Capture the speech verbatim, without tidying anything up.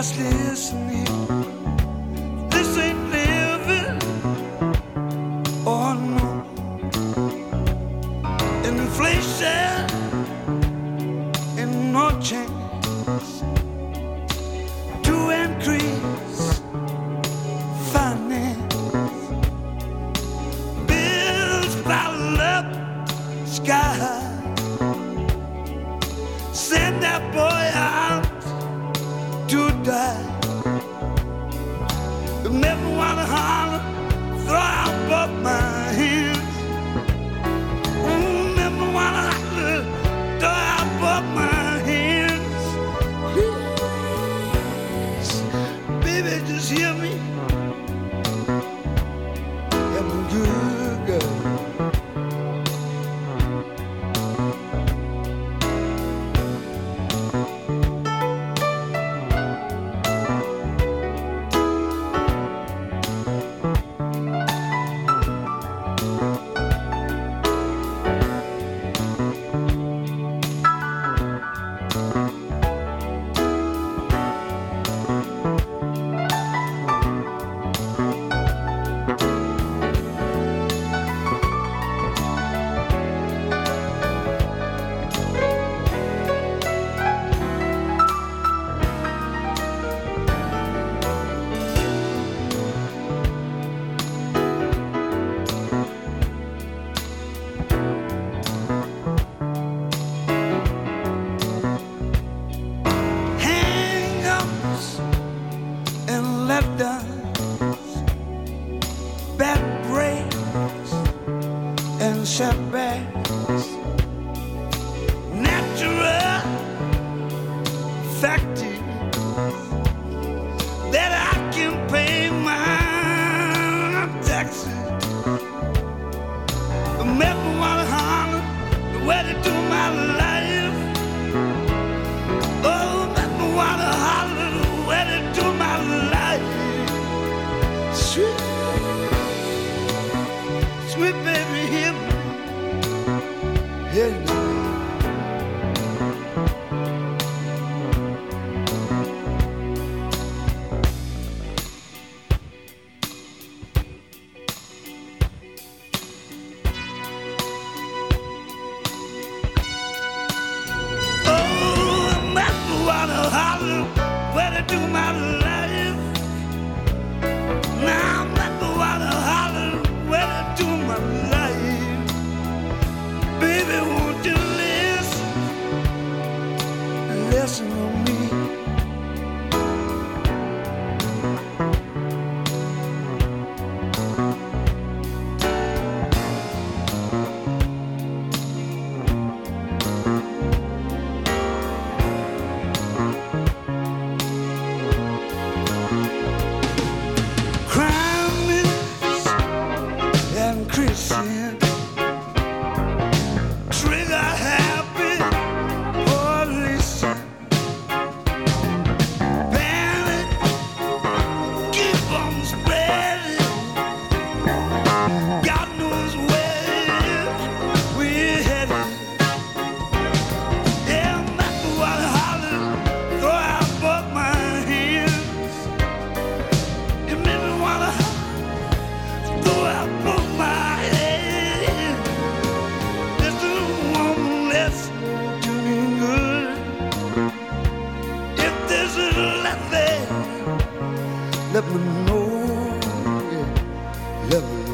Just listen here. This ain't living, oh no. Inflation and no chance to increase finance. Bills pile up sky high. Send that boy out to die. Never wanna holler, throw out both my hands. Mm, never wanna holler, throw out both my hands. Please, baby, just hear me. I'm a good girl. Bad breaks and setbacks, natural factors that I can pay my taxes. Never wanna holler the way to do my life. Oh, never wanna holler the way to do my life. Sweet, sweet baby, hear me, hear me. Where to do my life? Now I'm not the one to holler. Where to do my life? Baby, won't you listen? Listen to me. Christian, trigger happy, or listen. Panic, keep on spreading. God knows where we're headed. Yeah, I'm not the one to holler, throw out both my hands. You make me wanna throw out both my let me know, yeah, let me